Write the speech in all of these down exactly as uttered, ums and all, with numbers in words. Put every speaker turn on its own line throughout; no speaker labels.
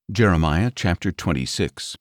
Jeremiah chapter twenty-six.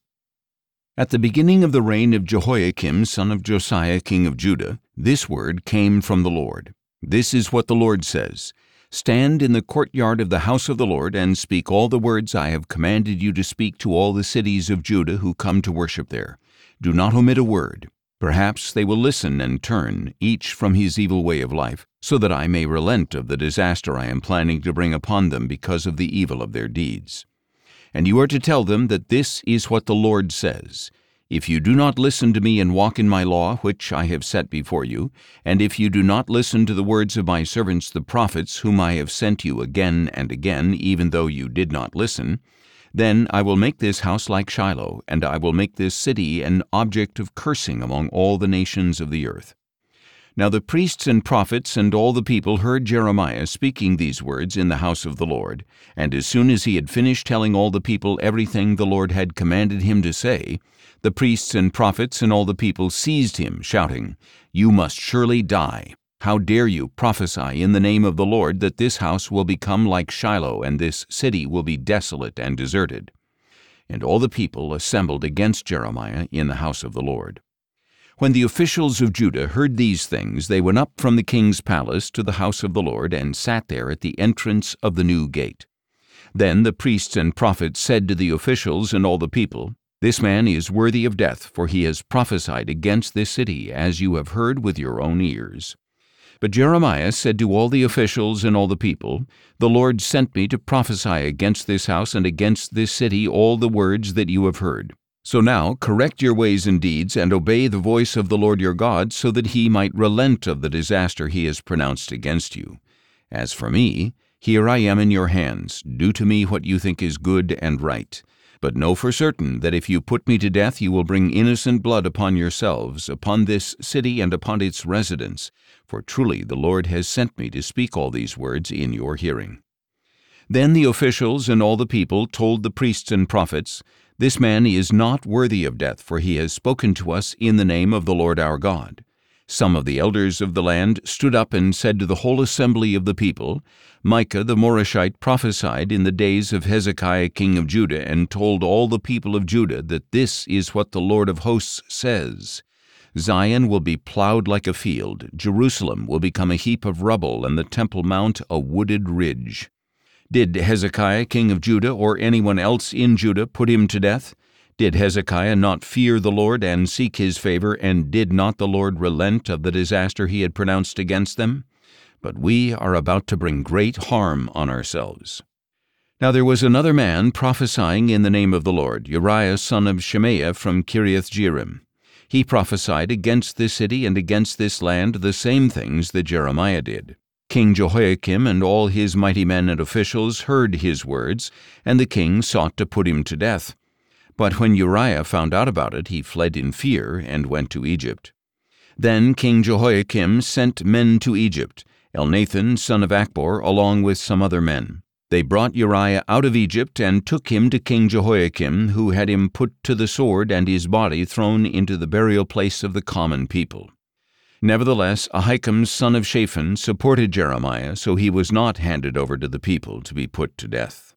At the beginning of the reign of Jehoiakim son of Josiah king of Judah, this word came from the Lord. This is what the Lord says: Stand in the courtyard of the house of the Lord, and speak all the words I have commanded you to speak to all the cities of Judah who come to worship there. Do not omit a word. Perhaps they will listen and turn, each from his evil way of life, so that I may relent of the disaster I am planning to bring upon them because of the evil of their deeds. And you are to tell them that this is what the Lord says: If you do not listen to me and walk in my law, which I have set before you, and if you do not listen to the words of my servants the prophets, whom I have sent you again and again, even though you did not listen, then I will make this house like Shiloh, and I will make this city an object of cursing among all the nations of the earth. Now the priests and prophets and all the people heard Jeremiah speaking these words in the house of the Lord, and as soon as he had finished telling all the people everything the Lord had commanded him to say, the priests and prophets and all the people seized him, shouting, "You must surely die! How dare you prophesy in the name of the Lord that this house will become like Shiloh, and this city will be desolate and deserted?" And all the people assembled against Jeremiah in the house of the Lord. When the officials of Judah heard these things, they went up from the king's palace to the house of the Lord and sat there at the entrance of the new gate. Then the priests and prophets said to the officials and all the people, "This man is worthy of death, for he has prophesied against this city, as you have heard with your own ears." But Jeremiah said to all the officials and all the people, "The Lord sent me to prophesy against this house and against this city all the words that you have heard. So now correct your ways and deeds, and obey the voice of the Lord your God, so that he might relent of the disaster he has pronounced against you. As for me, here I am in your hands. Do to me what you think is good and right. But know for certain that if you put me to death, you will bring innocent blood upon yourselves, upon this city and upon its residents, for truly the Lord has sent me to speak all these words in your hearing." Then the officials and all the people told the priests and prophets, "This man is not worthy of death, for he has spoken to us in the name of the Lord our God." Some of the elders of the land stood up and said to the whole assembly of the people, "Micah the Morashite prophesied in the days of Hezekiah king of Judah, and told all the people of Judah that this is what the Lord of hosts says: Zion will be plowed like a field, Jerusalem will become a heap of rubble, and the Temple Mount a wooded ridge." Did Hezekiah king of Judah or anyone else in Judah put him to death? Did Hezekiah not fear the Lord and seek his favor, and did not the Lord relent of the disaster he had pronounced against them? But we are about to bring great harm on ourselves. Now there was another man prophesying in the name of the Lord, Uriah son of Shemaiah from Kiriath-Jearim. He prophesied against this city and against this land the same things that Jeremiah did. King Jehoiakim and all his mighty men and officials heard his words, and the king sought to put him to death. But when Uriah found out about it, he fled in fear and went to Egypt. Then King Jehoiakim sent men to Egypt, Elnathan son of Achbor, along with some other men. They brought Uriah out of Egypt and took him to King Jehoiakim, who had him put to the sword and his body thrown into the burial place of the common people. Nevertheless, Ahikam son of Shaphan supported Jeremiah, so he was not handed over to the people to be put to death.